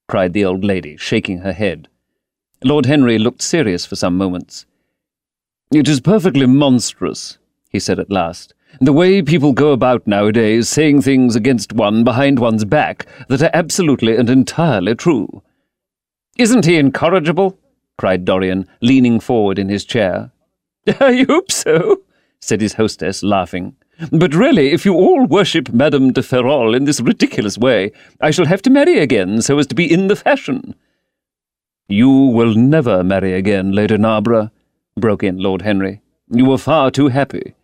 cried the old lady, shaking her head. Lord Henry looked serious for some moments. "It is perfectly monstrous," he said at last, "the way people go about nowadays saying things against one behind one's back that are absolutely and entirely true." "Isn't he incorrigible?" cried Dorian, leaning forward in his chair. "I hope so," said his hostess, laughing. "But really, if you all worship Madame de Ferrol in this ridiculous way, I shall have to marry again so as to be in the fashion." "You will never marry again, Lady Narborough," broke in Lord Henry. "You were far too happy."